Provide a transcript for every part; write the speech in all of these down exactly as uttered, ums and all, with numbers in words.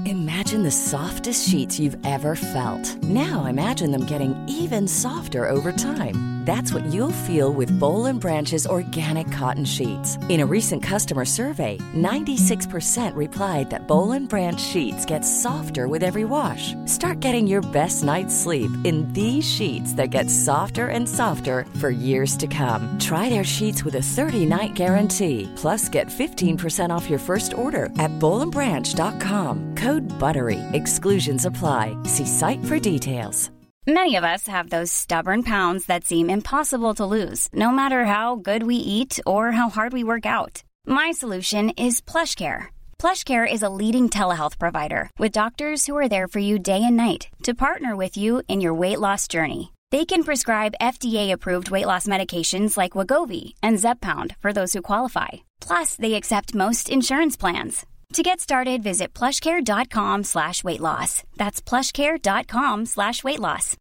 Imagine the softest sheets you've ever felt. Now imagine them getting even softer over time. That's what you'll feel with Boll and Branch's organic cotton sheets. In a recent customer survey, ninety-six percent replied that Boll and Branch sheets get softer with every wash. Start getting your best night's sleep in these sheets that get softer and softer for years to come. Try their sheets with a thirty-night guarantee. Plus, get fifteen percent off your first order at boll and branch dot com. Code BUTTERY. Exclusions apply. See site for details. Many of us have those stubborn pounds that seem impossible to lose, no matter how good we eat or how hard we work out. My solution is PlushCare. PlushCare is a leading telehealth provider with doctors who are there for you day and night to partner with you in your weight loss journey. They can prescribe F D A-approved weight loss medications like Wegovy and Zepbound for those who qualify. Plus, they accept most insurance plans. To get started, visit plushcare.com slash weight loss. That's plushcare.com slash weight loss.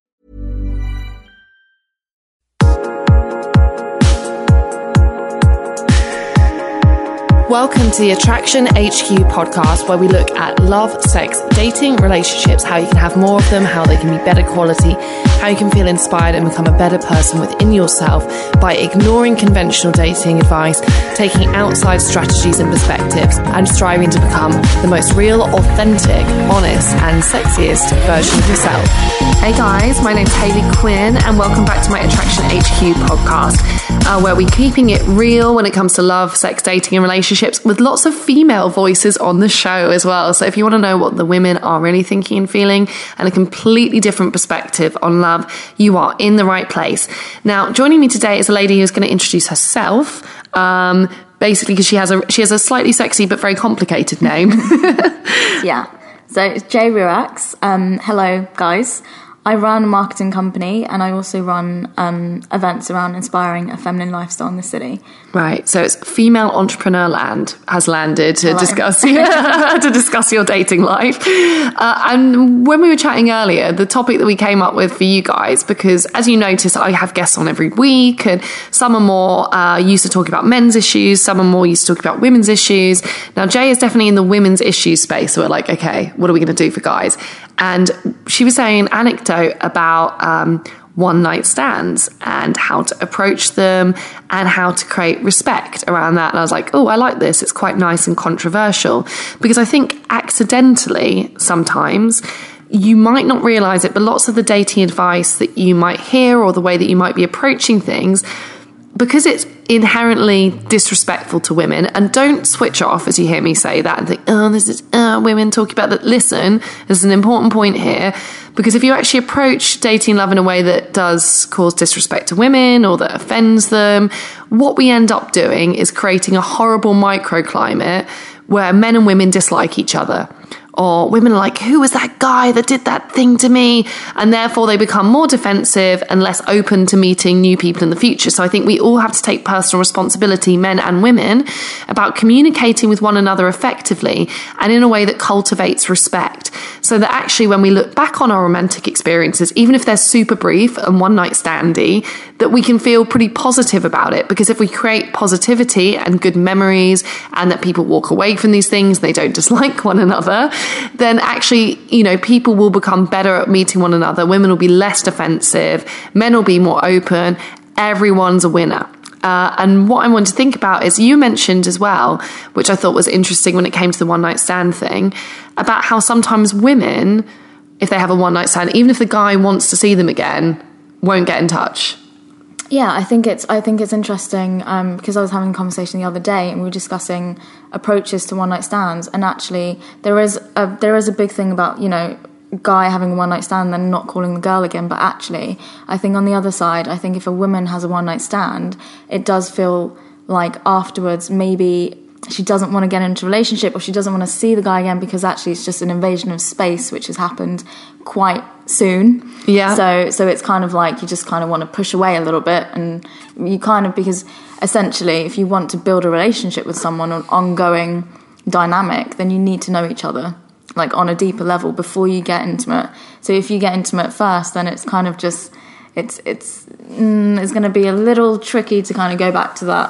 Welcome to the Attraction H Q podcast, where we look at love, sex, dating, relationships, how you can have more of them, how they can be better quality, how you can feel inspired and become a better person within yourself by ignoring conventional dating advice, taking outside strategies and perspectives, and striving to become the most real, authentic, honest, and sexiest version of yourself. Hey guys, my name's Hayley Quinn, and welcome back to my Attraction H Q podcast, uh, where we're keeping it real when it comes to love, sex, dating, and relationships, with lots of female voices on the show as well. So if you want to know what the women are really thinking and feeling and a completely different perspective on love, you are in the right place. Now, joining me today is a lady who's going to introduce herself, um, basically because she has a she has a slightly sexy but very complicated name. Yeah. So it's Jay Ruax. Um, hello, guys. I run a marketing company, and I also run um, events around inspiring a feminine lifestyle in the city. Right, so it's female entrepreneur land has landed to right. discuss to discuss your dating life. Uh, and when we were chatting earlier, the topic that we came up with for you guys, because as you notice, I have guests on every week, and some are more uh, used to talking about men's issues, some are more used to talking about women's issues. Now, Jay is definitely in the women's issues space, so we're like, okay, what are we going to do for guys? And she was saying an anecdote about um, one-night stands and how to approach them and how to create respect around that. And I was like, oh, I like this. It's quite nice and controversial. Because I think accidentally, sometimes, you might not realise it, but lots of the dating advice that you might hear or the way that you might be approaching things, because it's inherently disrespectful to women, and don't switch off as you hear me say that and think, oh, this is uh, women talking about that. Listen, there's an important point here, because if you actually approach dating love in a way that does cause disrespect to women or that offends them, what we end up doing is creating a horrible microclimate where men and women dislike each other. Or women are like, who was that guy that did that thing to me? And therefore they become more defensive and less open to meeting new people in the future. So I think we all have to take personal responsibility, men and women, about communicating with one another effectively and in a way that cultivates respect. So that actually when we look back on our romantic experiences, even if they're super brief and one night standy, that we can feel pretty positive about it. Because if we create positivity and good memories and that people walk away from these things, they don't dislike one another, then actually, you know, people will become better at meeting one another. Women will be less defensive. Men will be more open. Everyone's a winner. Uh, and what I want to think about is you mentioned as well, which I thought was interesting when it came to the one night stand thing, about how sometimes women, if they have a one night stand, even if the guy wants to see them again, won't get in touch. Yeah, I think it's I think it's interesting um, because I was having a conversation the other day and we were discussing approaches to one night stands, and actually there is a there is a big thing about, you know, guy having a one night stand and then not calling the girl again. But actually, I think on the other side, I think if a woman has a one night stand, it does feel like afterwards maybe she doesn't want to get into a relationship or she doesn't want to see the guy again, because actually it's just an invasion of space which has happened quite soon. Yeah. So so it's kind of like you just kind of want to push away a little bit, and you kind of, because essentially if you want to build a relationship with someone, an ongoing dynamic, then you need to know each other like on a deeper level before you get intimate. So if you get intimate first, then it's kind of just it's it's mm, it's going to be a little tricky to kind of go back to that.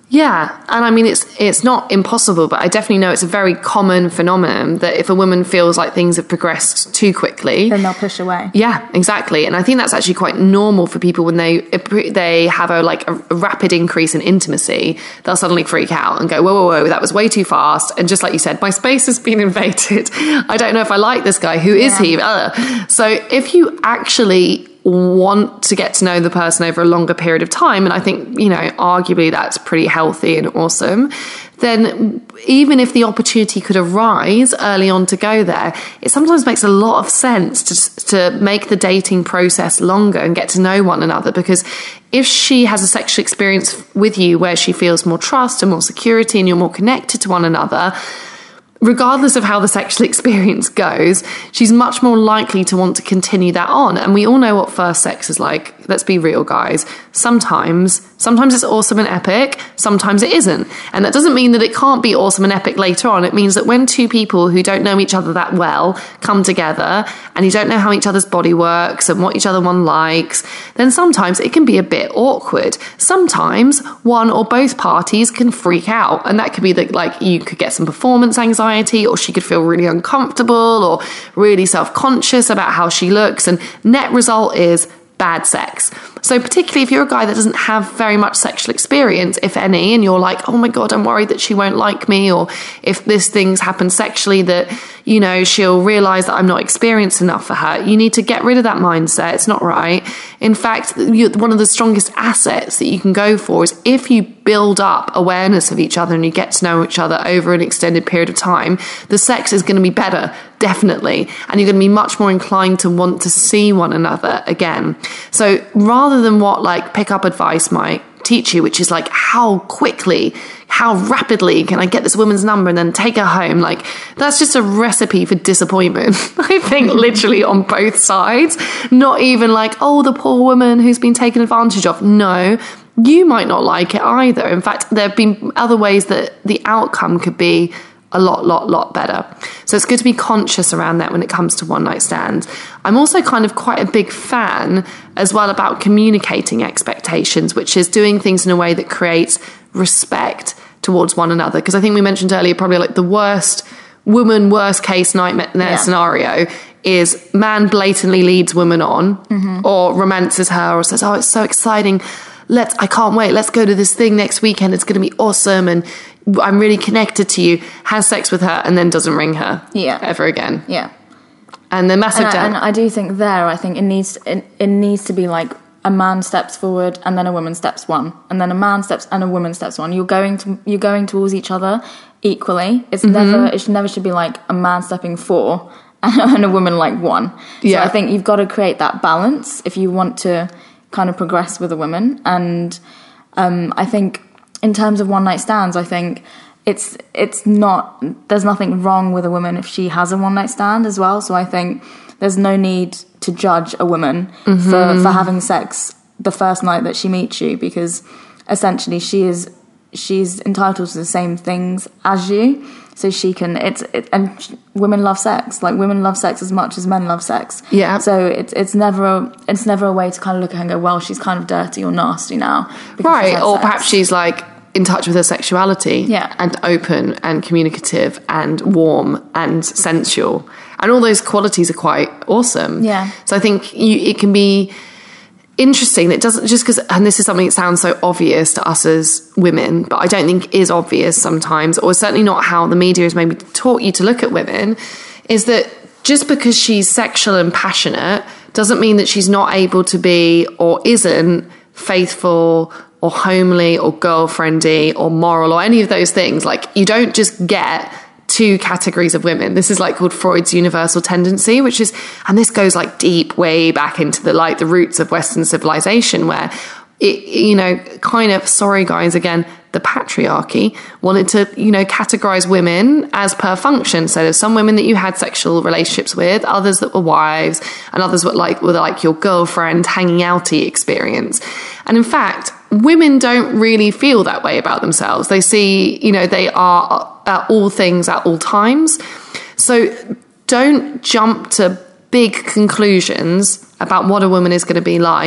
Yeah, and I mean, it's it's not impossible, but I definitely know it's a very common phenomenon that if a woman feels like things have progressed too quickly, then they'll push away. Yeah, exactly. And I think that's actually quite normal for people when they they have a like a, a rapid increase in intimacy. They'll suddenly freak out and go, whoa, whoa, whoa, that was way too fast. And just like you said, my space has been invaded. I don't know if I like this guy. Who is yeah. he? Uh. So if you actually want to get to know the person over a longer period of time, and I think, you know, arguably that's pretty healthy and awesome, then even if the opportunity could arise early on to go there, it sometimes makes a lot of sense to, to make the dating process longer and get to know one another, because if she has a sexual experience with you where she feels more trust and more security and you're more connected to one another, regardless of how the sexual experience goes, she's much more likely to want to continue that on. And we all know what first sex is like. Let's be real, guys. Sometimes, sometimes it's awesome and epic. Sometimes it isn't. And that doesn't mean that it can't be awesome and epic later on. It means that when two people who don't know each other that well come together and you don't know how each other's body works and what each other one likes, then sometimes it can be a bit awkward. Sometimes one or both parties can freak out. And that could be that, like, you could get some performance anxiety, or she could feel really uncomfortable or really self-conscious about how she looks. And net result is bad sex. So particularly if you're a guy that doesn't have very much sexual experience, if any, and you're like, oh my God, I'm worried that she won't like me, or if this thing's happened sexually that, you know, she'll realize that I'm not experienced enough for her. You need to get rid of that mindset. It's not right. In fact, one of the strongest assets that you can go for is if you build up awareness of each other and you get to know each other over an extended period of time, the sex is going to be better, definitely. And you're going to be much more inclined to want to see one another again. So rather than what like pickup advice might teach you, which is like how quickly, how rapidly can I get this woman's number and then take her home? Like, that's just a recipe for disappointment. I think literally on both sides. Not even like, oh, the poor woman who's been taken advantage of. No, you might not like it either. In fact, there have been other ways that the outcome could be a lot, lot, lot better. So it's good to be conscious around that when it comes to one night stands. I'm also kind of quite a big fan as well about communicating expectations, which is doing things in a way that creates respect towards one another. Because I think we mentioned earlier, probably like the worst woman, worst case nightmare yeah. scenario is man blatantly leads woman on mm-hmm. or romances her or says, oh, it's so exciting. Let's, I can't wait. Let's go to this thing next weekend. It's going to be awesome. And I'm really connected to you, has sex with her, and then doesn't ring her yeah. ever again. Yeah. And the massive... And I, and I do think there, I think it needs it, it needs to be like a man steps forward and then a woman steps one. And then a man steps and a woman steps one. You're going to you're going towards each other equally. It's mm-hmm. never it should never should be like a man stepping four and a woman like one. Yeah. So I think you've got to create that balance if you want to kind of progress with a woman. And um, I think in terms of one night stands, I think it's it's not there's nothing wrong with a woman if she has a one night stand as well. So I think there's no need to judge a woman mm-hmm. for, for having sex the first night that she meets you, because essentially she is she's entitled to the same things as you. So she can it's it, and women love sex. Like, women love sex as much as men love sex. Yeah. So it's it's never a, it's never a way to kind of look at her and go, well, she's kind of dirty or nasty now. Right. Or sex. Perhaps she's like in touch with her sexuality yeah. and open and communicative and warm and sensual. And all those qualities are quite awesome. Yeah. So I think you, it can be interesting. It doesn't just because, and this is something that sounds so obvious to us as women, but I don't think is obvious sometimes, or certainly not how the media has maybe taught you to look at women, is that just because she's sexual and passionate doesn't mean that she's not able to be or isn't faithful or homely or girlfriendy or moral or any of those things. Like, you don't just get two categories of women. This is like called Freud's universal tendency, which is, and this goes like deep way back into the like the roots of Western civilization, where it, you know, kind of, sorry guys, again, the patriarchy wanted to, you know, categorize women as per function. So there's some women that you had sexual relationships with, others that were wives, and others were like were like your girlfriend, hanging outy experience. And in fact, women don't really feel that way about themselves. They see, you know, they are at all things at all times. So don't jump to big conclusions about what a woman is going to be like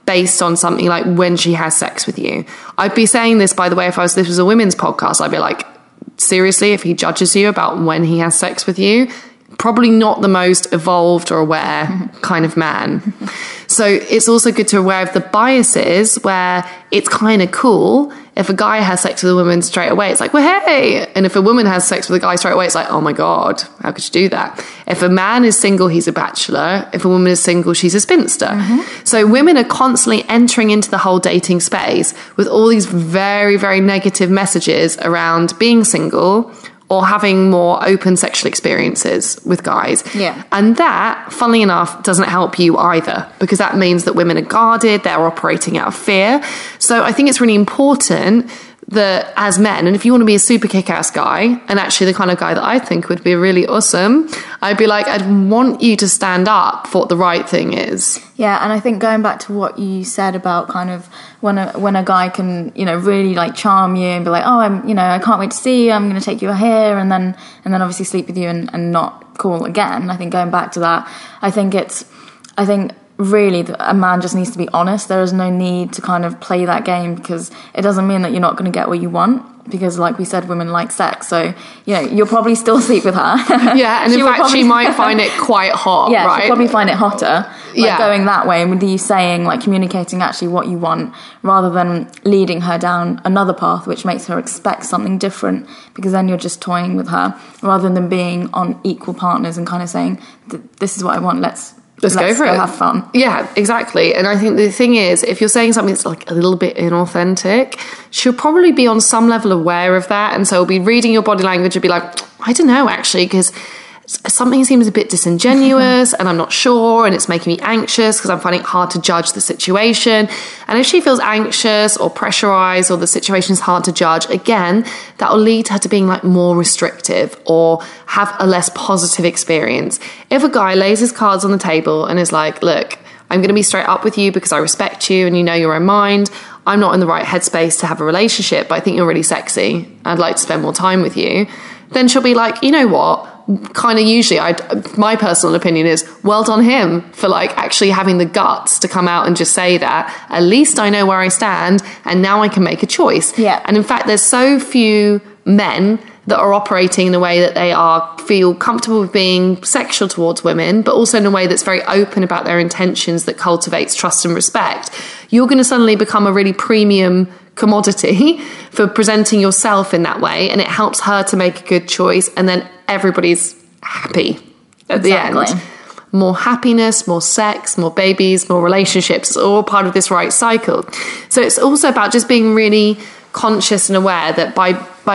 based on something like when she has sex with you. I'd be saying this, by the way, if I was this was a women's podcast, I'd be like, seriously, if he judges you about when he has sex with you, probably not the most evolved or aware kind of man. So it's also good to be aware of the biases where it's kind of cool if a guy has sex with a woman straight away, it's like, well, hey. And if a woman has sex with a guy straight away, it's like, oh my God, how could you do that? If a man is single, he's a bachelor. If a woman is single, she's a spinster. Mm-hmm. So women are constantly entering into the whole dating space with all these very, very negative messages around being single or having more open sexual experiences with guys. Yeah. And that, funnily enough, doesn't help you either, because that means that women are guarded, they're operating out of fear. So I think it's really important that as men, and if you want to be a super kick-ass guy, and actually the kind of guy that I think would be really awesome, I'd be like, I'd want you to stand up for what the right thing is. Yeah, and I think going back to what you said about kind of when a when a guy can, you know, really like charm you and be like, oh, I'm, you know, I can't wait to see you, I'm going to take you here, and then and then obviously sleep with you and, and not cool again. I think going back to that, I think it's, I think really a man just needs to be honest. There is no need to kind of play that game, because it doesn't mean that you're not going to get what you want. Because like we said, women like sex, so you know you'll probably still sleep with her. Yeah, and in fact probably, she might find it quite hot. Yeah, right? she'll probably find it hotter. Like yeah, going that way, and with you saying, like, communicating actually what you want, rather than leading her down another path which makes her expect something different. Because then you're just toying with her, rather than being on equal partners and kind of saying, "This is what I want. Let's." Let's, Let's go for go it. Have fun. Yeah, exactly. And I think the thing is, if you're saying something that's like a little bit inauthentic, she'll probably be on some level aware of that. And so will be reading your body language and be like, I don't know, actually, because something seems a bit disingenuous and I'm not sure, and it's making me anxious because I'm finding it hard to judge the situation. And if she feels anxious or pressurized, or the situation is hard to judge, again, that will lead her to being like more restrictive or have a less positive experience. If a guy lays his cards on the table and is like, look, I'm going to be straight up with you because I respect you and you know your own mind, I'm not in the right headspace to have a relationship, but I think you're really sexy, I'd like to spend more time with you, then she'll be like, you know what, kind of usually, I, my personal opinion is, well done him for like actually having the guts to come out and just say that. At least I know where I stand, and now I can make a choice. Yeah. And in fact, there's so few men that are operating in a way that they are feel comfortable with being sexual towards women, but also in a way that's very open about their intentions, that cultivates trust and respect. You're going to suddenly become a really premium commodity for presenting yourself in that way, and it helps her to make a good choice, and then everybody's happy at Exactly. the end. More happiness, more sex, more babies, more relationships. It's all part of this right cycle. So it's also about just being really conscious and aware that by by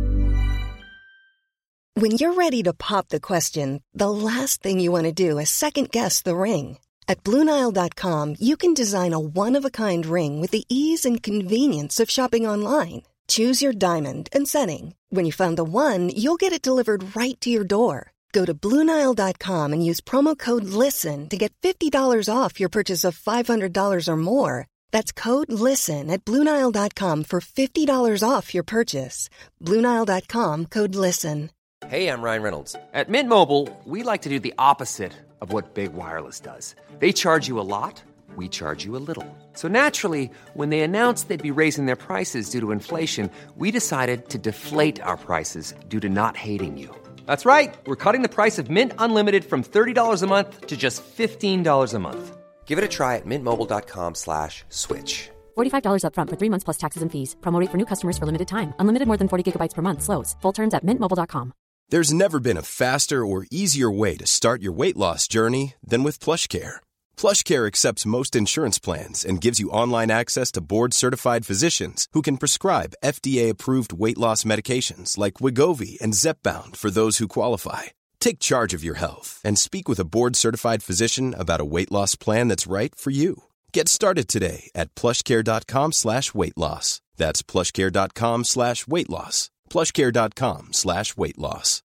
when you're ready to pop the question, the last thing you want to do is second guess the ring. At Blue Nile dot com, you can design a one-of-a-kind ring with the ease and convenience of shopping online. Choose your diamond and setting. When you find the one, you'll get it delivered right to your door. Go to Blue Nile dot com and use promo code LISTEN to get fifty dollars off your purchase of five hundred dollars or more. That's code LISTEN at Blue Nile dot com for fifty dollars off your purchase. Blue Nile dot com, code LISTEN. Hey, I'm Ryan Reynolds. At Mint Mobile, we like to do the opposite of what Big Wireless does. They charge you a lot, we charge you a little. So naturally, when they announced they'd be raising their prices due to inflation, we decided to deflate our prices due to not hating you. That's right. We're cutting the price of Mint Unlimited from thirty dollars a month to just fifteen dollars a month. Give it a try at mintmobile.com slash switch. forty-five dollars up front for three months plus taxes and fees. Promo rate for new customers for limited time. Unlimited more than forty gigabytes per month. Slows full terms at mint mobile dot com. There's never been a faster or easier way to start your weight loss journey than with PlushCare. PlushCare accepts most insurance plans and gives you online access to board-certified physicians who can prescribe F D A-approved weight loss medications like Wegovy and Zepbound for those who qualify. Take charge of your health and speak with a board-certified physician about a weight loss plan that's right for you. Get started today at plushcare.com slash weight loss. That's plushcare.com slash weight loss. plushcare.com slash weight loss.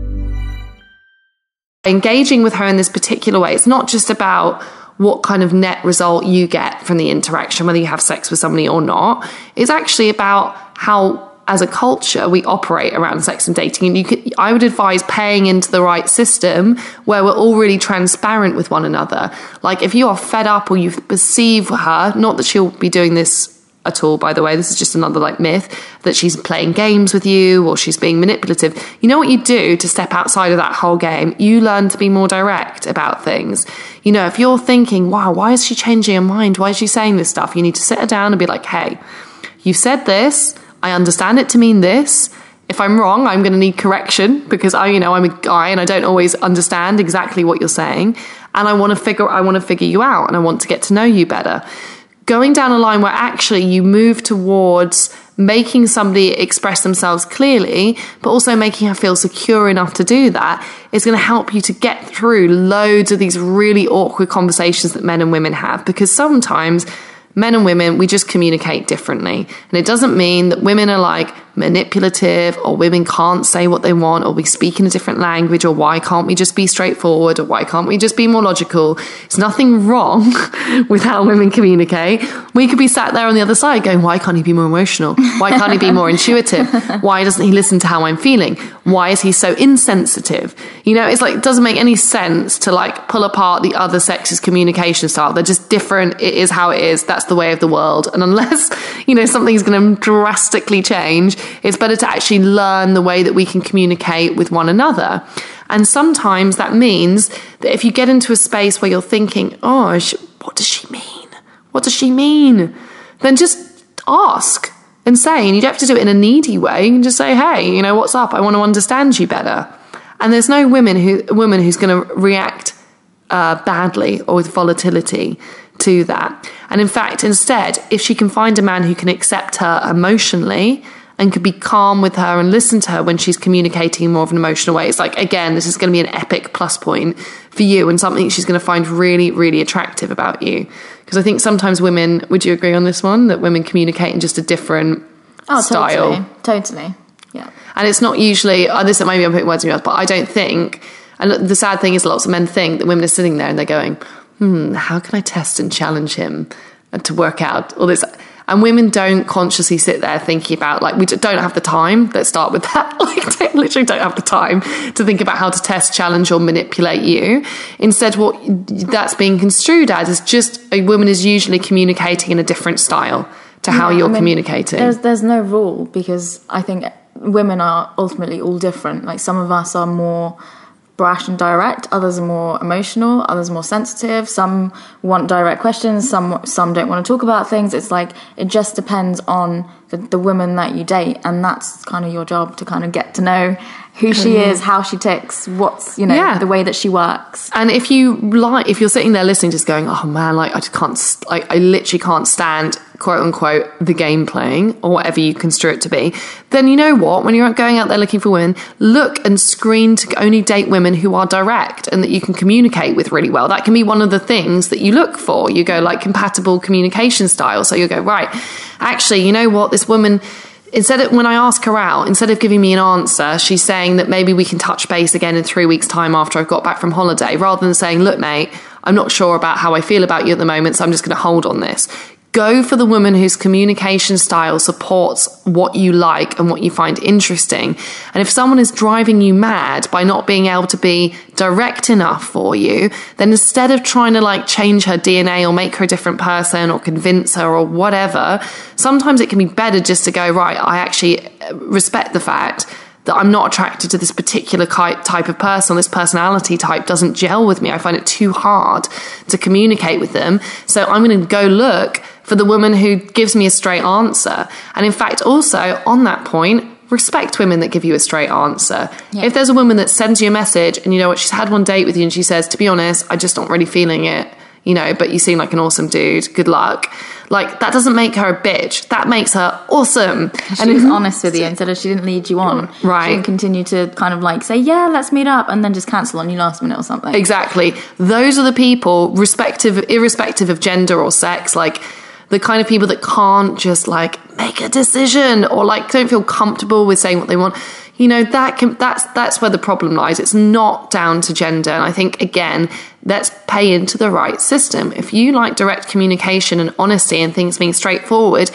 Engaging with her in this particular way, it's not just about what kind of net result you get from the interaction, whether you have sex with somebody or not. It's actually about how as a culture, we operate around sex and dating. And you could, I would advise paying into the right system where we're all really transparent with one another. Like if you are fed up or you perceive her, not that she'll be doing this at all, by the way, this is just another like myth, that she's playing games with you or she's being manipulative. You know what you do to step outside of that whole game? You learn to be more direct about things. You know, if you're thinking, wow, why is she changing her mind? Why is she saying this stuff? You need to sit her down and be like, hey, you've said this. I understand it to mean this. If I'm wrong, I'm going to need correction because I, you know, I'm a guy and I don't always understand exactly what you're saying. And I want to figure, I want to figure you out and I want to get to know you better. Going down a line where actually you move towards making somebody express themselves clearly, but also making her feel secure enough to do that is going to help you to get through loads of these really awkward conversations that men and women have. Because sometimes men and women, we just communicate differently. And it doesn't mean that women are like manipulative or women can't say what they want or we speak in a different language or why can't we just be straightforward or why can't we just be more logical. There's nothing wrong with how women communicate. We could be sat there on the other side going, why can't he be more emotional? Why can't he be more intuitive? Why doesn't he listen to how I'm feeling? Why is he so insensitive? You know, it's like, it doesn't make any sense to like pull apart the other sex's communication style. They're just different. It is how it is. That's the way of the world. And unless, you know, something's going to drastically change, it's better to actually learn the way that we can communicate with one another. And sometimes that means that if you get into a space where you're thinking, oh, what does she mean? What does she mean? Then just ask and say, and you don't have to do it in a needy way. You can just say, hey, you know, what's up? I want to understand you better. And there's no women who, woman who's going to react uh, badly or with volatility to that. And in fact, instead, if she can find a man who can accept her emotionally and could be calm with her and listen to her when she's communicating in more of an emotional way, it's like, again, this is going to be an epic plus point for you and something she's going to find really, really attractive about you. Because I think sometimes women, would you agree on this one, that women communicate in just a different oh, style? Totally, totally, yeah. And it's not usually, oh, this maybe I'm putting words in your mouth, but I don't think, and the sad thing is lots of men think that women are sitting there and they're going, hmm, how can I test and challenge him to work out all this? And women don't consciously sit there thinking about, like, we don't have the time. Let's start with that. Like, don't, literally don't have the time to think about how to test, challenge, or manipulate you. Instead, what that's being construed as is just a woman is usually communicating in a different style to how yeah, you're I mean, communicating. There's, there's no rule because I think women are ultimately all different. Like, some of us are more brash and direct, others are more emotional, others are more sensitive, some want direct questions, some some don't want to talk about things. It's like, it just depends on the, the woman that you date, and that's kind of your job to kind of get to know who she mm. is, how she ticks, what's, you know, yeah. the way that she works. And if you like, if you're sitting there listening, just going, oh man, like I just can't, like I literally can't stand, quote unquote, the game playing, or whatever you construe it to be, then you know what, when you're going out there looking for women, look and screen to only date women who are direct and that you can communicate with really well. That can be one of the things that you look for. You go like compatible communication style. So you go, right, actually, you know what, this woman, instead of, when I ask her out, instead of giving me an answer, she's saying that maybe we can touch base again in three weeks' time after I've got back from holiday, rather than saying, look, mate, I'm not sure about how I feel about you at the moment, so I'm just going to hold on this. Go for the woman whose communication style supports what you like and what you find interesting. And if someone is driving you mad by not being able to be direct enough for you, then instead of trying to like change her D N A or make her a different person or convince her or whatever, sometimes it can be better just to go, right, I actually respect the fact that I'm not attracted to this particular type of person. This personality type doesn't gel with me. I find it too hard to communicate with them. So I'm going to go look for the woman who gives me a straight answer. And in fact, also on that point, respect women that give you a straight answer. Yeah. If there's a woman that sends you a message and you know what, she's had one date with you and she says, to be honest, I just not really feeling it, you know, but you seem like an awesome dude. Good luck. Like, that doesn't make her a bitch. That makes her awesome. She and was if, honest with you instead of she didn't lead you on. Right. She didn't continue to kind of like say, yeah, let's meet up, and then just cancel on you last minute or something. Exactly. Those are the people, respective, irrespective of gender or sex, like the kind of people that can't just like make a decision or like don't feel comfortable with saying what they want. You know, that can, that's that's where the problem lies. It's not down to gender. And I think, again, let's pay into the right system. If you like direct communication and honesty and things being straightforward,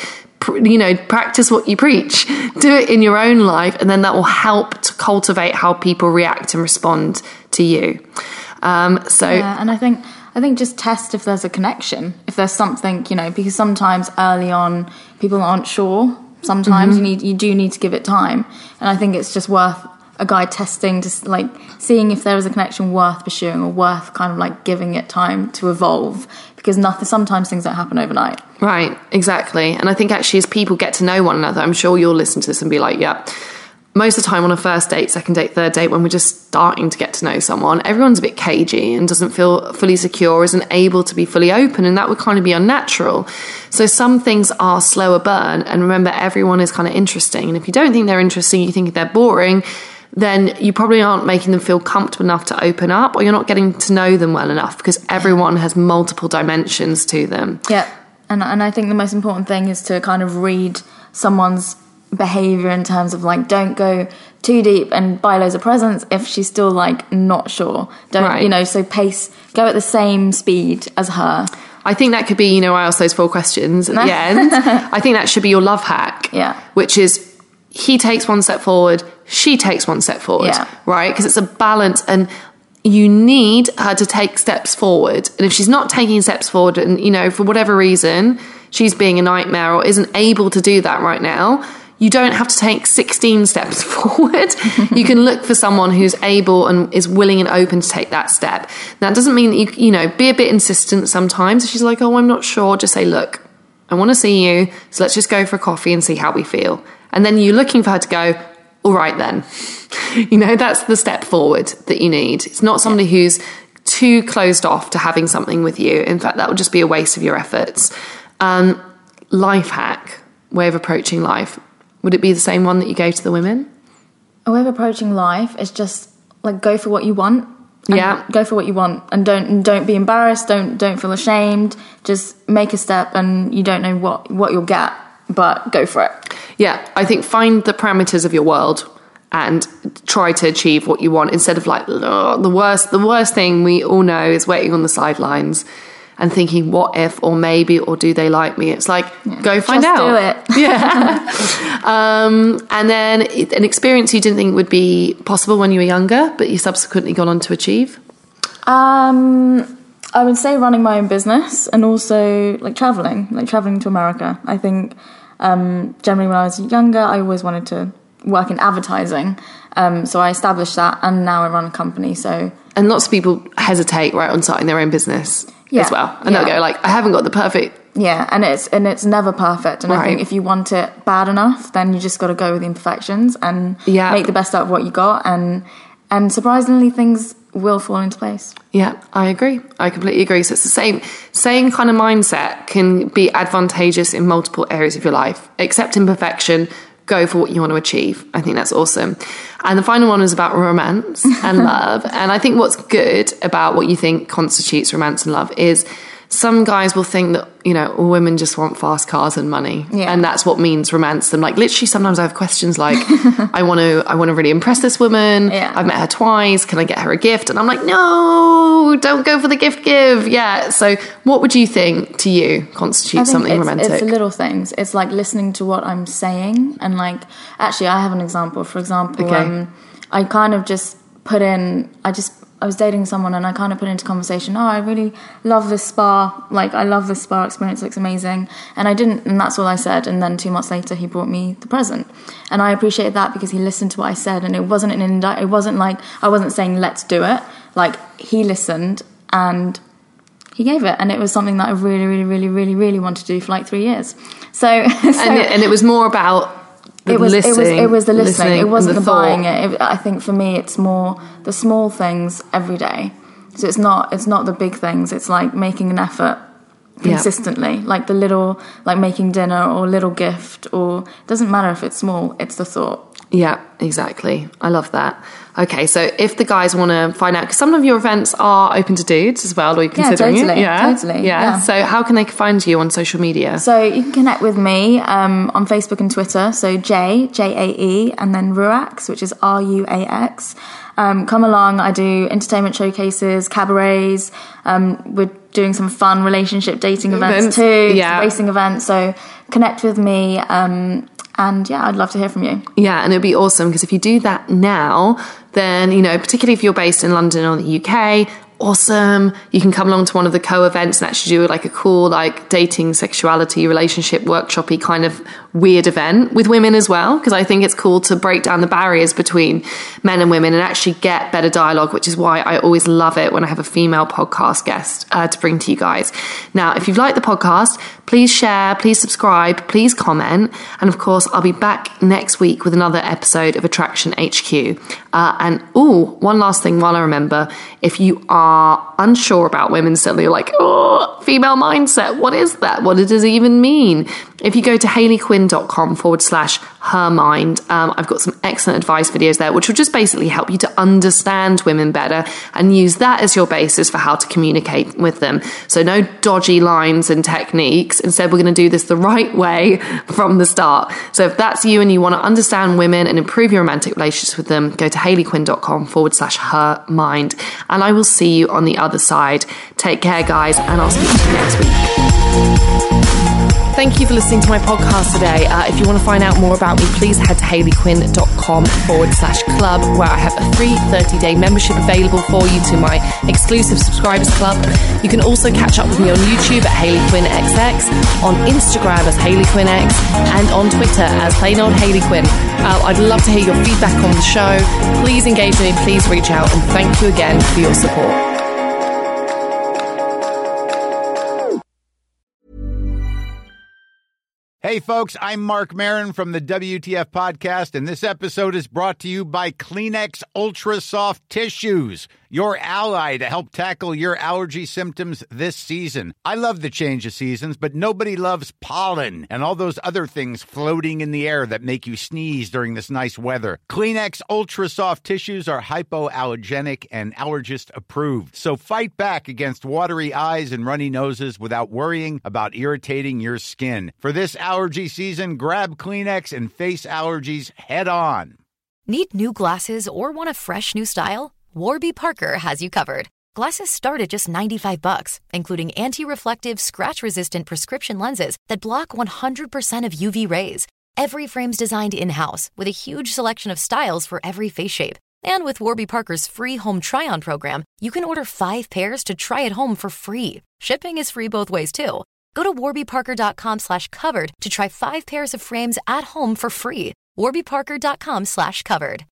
you know, practice what you preach. Do it in your own life, and then that will help to cultivate how people react and respond to you. Um, so, yeah, and I think I think just test if there's a connection, if there's something, you know, because sometimes early on people aren't sure. Sometimes mm-hmm. you need you do need to give it time, and I think it's just worth a guy testing, just like seeing if there is a connection worth pursuing or worth kind of like giving it time to evolve, because nothing, sometimes things don't happen overnight. Right, exactly. And I think actually as people get to know one another, I'm sure you'll listen to this and be like, yeah, most of the time on a first date, second date, third date, when we're just starting to get to know someone, everyone's a bit cagey and doesn't feel fully secure, isn't able to be fully open, and that would kind of be unnatural. So some things are slower burn, and remember, everyone is kind of interesting. And if you don't think they're interesting, you think they're boring, then you probably aren't making them feel comfortable enough to open up, or you're not getting to know them well enough, because everyone has multiple dimensions to them. Yeah, and and I think the most important thing is to kind of read someone's behavior in terms of like, don't go too deep and buy loads of presents if she's still like not sure. Don't right. you know? So pace, go at the same speed as her. I think that could be, you know, I asked those four questions at the end. I think that should be your love hack. Yeah, which is, he takes one step forward, she takes one step forward, yeah. right? Because it's a balance, and you need her to take steps forward. And if she's not taking steps forward, and, you know, for whatever reason, she's being a nightmare or isn't able to do that right now, you don't have to take sixteen steps forward. You can look for someone who's able and is willing and open to take that step. That doesn't mean that you, you know, be a bit insistent sometimes. If she's like, oh, I'm not sure, just say, look, I want to see you, so let's just go for a coffee and see how we feel. And then you're looking for her to go, all right then. You know, that's the step forward that you need. It's not somebody who's too closed off to having something with you. In fact, that would just be a waste of your efforts. Um, life hack, way of approaching life. Would it be the same one that you gave to the women? A way of approaching life is just like, go for what you want. Yeah. Go for what you want, and don't and don't be embarrassed. Don't don't feel ashamed. Just make a step, and you don't know what, what you'll get, but go for it. Yeah, I think find the parameters of your world and try to achieve what you want, instead of like, oh, the worst the worst thing we all know is waiting on the sidelines and thinking, what if, or maybe, or do they like me? It's like, yeah, go find just out. Do it. Yeah. um, and then an experience you didn't think would be possible when you were younger, but you subsequently gone on to achieve? Um, I would say running my own business, and also like traveling, like traveling to America. I think um, generally when I was younger, I always wanted to work in advertising. Um, so I established that, and now I run a company. So And lots of people hesitate right on starting their own business yeah, as well. And yeah. they'll go like, I haven't got the perfect... Yeah, and it's and it's never perfect. And right. I think if you want it bad enough, then you just got to go with the imperfections and yeah. make the best out of what you got. And and surprisingly, things will fall into place. Yeah, I agree. I completely agree. So it's the same same kind of mindset can be advantageous in multiple areas of your life. Accept imperfection, go for what you want to achieve. I think that's awesome. And the final one is about romance and love. And I think what's good about what you think constitutes romance and love is some guys will think that, you know, all women just want fast cars and money. Yeah. And that's what means romance them. Like literally sometimes I have questions like, I want to I want to really impress this woman. Yeah. I've met her twice. Can I get her a gift? And I'm like, no, don't go for the gift give. Yeah. So what would you think to you constitutes something it's, romantic? It's the little things. It's like listening to what I'm saying. And like, actually, I have an example. For example, okay. um, I kind of just put in, I just, I was dating someone and I kind of put into conversation, oh, I really love this spa. Like, I love this spa experience. It looks amazing. And I didn't, and that's all I said. And then two months later, he brought me the present. And I appreciated that because he listened to what I said. And it wasn't an indi- it wasn't like, I wasn't saying, let's do it. Like, he listened and he gave it. And it was something that I really, really, really, really, really wanted to do for like three years. So, so and, it, and it was more about The it was listening, it was it was the listening. listening it wasn't the, the buying it. it. I think for me, it's more the small things every day. So it's not it's not the big things. It's like making an effort consistently, yeah. like the little, like making dinner or a little gift, or it doesn't matter if it's small. It's the thought. Yeah, exactly. I love that. Okay, so if the guys want to find out, because some of your events are open to dudes as well, are you considering yeah, totally, it? Yeah, totally. Yeah. Yeah. So how can they find you on social media? So you can connect with me um, on Facebook and Twitter. So J, J A E, and then Ruax, which is R U A X. Um, come along. I do entertainment showcases, cabarets. Um, we're doing some fun relationship dating events, events too, yeah. racing events. So connect with me. Um, and yeah, I'd love to hear from you. Yeah, and it'd be awesome because if you do that now, then, you know, particularly if you're based in London or the U K, awesome. You can come along to one of the co-events and actually do like a cool like dating, sexuality, relationship workshop-y kind of weird event with women as well, because I think it's cool to break down the barriers between men and women and actually get better dialogue, which is why I always love it when I have a female podcast guest uh, to bring to you guys. Now, if you've liked the podcast, please share, please subscribe, please comment, and of course I'll be back next week with another episode of Attraction H Q. Uh, and oh, one last thing while I remember, if you are are unsure about women, suddenly you're like, oh, female mindset, what is that? What does it even mean? If you go to hayleyquinn.com forward slash her mind, um, I've got some excellent advice videos there, which will just basically help you to understand women better and use that as your basis for how to communicate with them. So no dodgy lines and techniques. Instead, we're going to do this the right way from the start. So if that's you and you want to understand women and improve your romantic relationships with them, go to hayleyquinn.com forward slash her mind. And I will see you on the other side. Take care, guys, and I'll speak to you next week. Thank you for listening to my podcast today. Uh, if you want to find out more about me, please head to hayleyquinn.com forward slash club, where I have a free thirty-day membership available for you to my exclusive subscribers club. You can also catch up with me on YouTube at HayleyQuinnXX, on Instagram as HayleyQuinnX, and on Twitter as plain old HayleyQuinn. Uh, I'd love to hear your feedback on the show. Please engage with me, please reach out, and thank you again for your support. Hey, folks, I'm Mark Maron from the W T F Podcast, and this episode is brought to you by Kleenex Ultra Soft Tissues, your ally to help tackle your allergy symptoms this season. I love the change of seasons, but nobody loves pollen and all those other things floating in the air that make you sneeze during this nice weather. Kleenex Ultra Soft Tissues are hypoallergenic and allergist approved, so fight back against watery eyes and runny noses without worrying about irritating your skin. For this allergy season, grab Kleenex and face allergies head on. Need new glasses or want a fresh new style? Warby Parker has you covered. Glasses start at just ninety-five bucks, including anti-reflective, scratch-resistant prescription lenses that block one hundred percent of U V rays. Every frame's designed in-house with a huge selection of styles for every face shape. And with Warby Parker's free home try-on program, you can order five pairs to try at home for free. Shipping is free both ways, too. Go to warbyparker.com slash covered to try five pairs of frames at home for free. warbyparker.com slash covered.